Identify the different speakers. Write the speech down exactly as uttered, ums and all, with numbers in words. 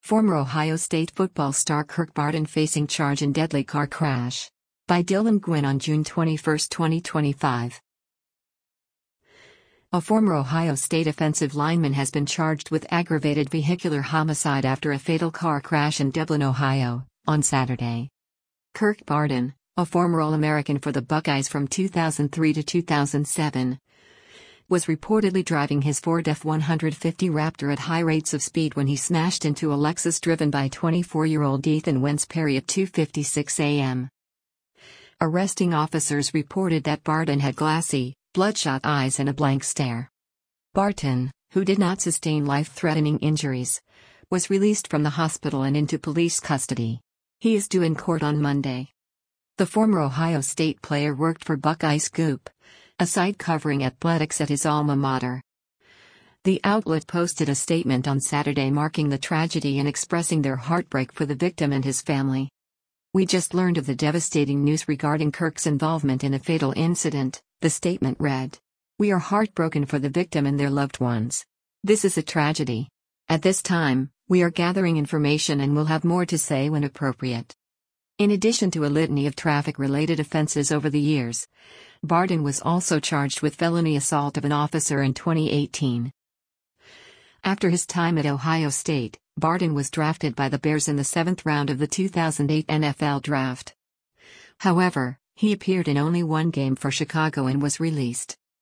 Speaker 1: Former Ohio State football star Kirk Barton facing charge in deadly car crash. By Dylan Gwynn on June twenty-first, twenty twenty-five. A former Ohio State offensive lineman has been charged with aggravated vehicular homicide after a fatal car crash in Dublin, Ohio, on Saturday. Kirk Barton, a former All-American for the Buckeyes from two thousand three to two thousand seven, was reportedly driving his Ford F one fifty Raptor at high rates of speed when he smashed into a Lexus driven by twenty-four-year-old Ethan Wentz Perry at two fifty-six a m Arresting officers reported that Barton had glassy, bloodshot eyes and a blank stare. Barton, who did not sustain life-threatening injuries, was released from the hospital and into police custody. He is due in court on Monday. The former Ohio State player worked for Buckeye Scoop, a site covering athletics at his alma mater. The outlet posted a statement on Saturday marking the tragedy and expressing their heartbreak for the victim and his family. "We just learned of the devastating news regarding Kirk's involvement in a fatal incident," the statement read. "We are heartbroken for the victim and their loved ones. This is a tragedy. At this time, we are gathering information and will have more to say when appropriate." In addition to a litany of traffic-related offenses over the years, Barton was also charged with felony assault of an officer in twenty eighteen. After his time at Ohio State, Barton was drafted by the Bears in the seventh round of the two thousand eight N F L Draft. However, he appeared in only one game for Chicago and was released.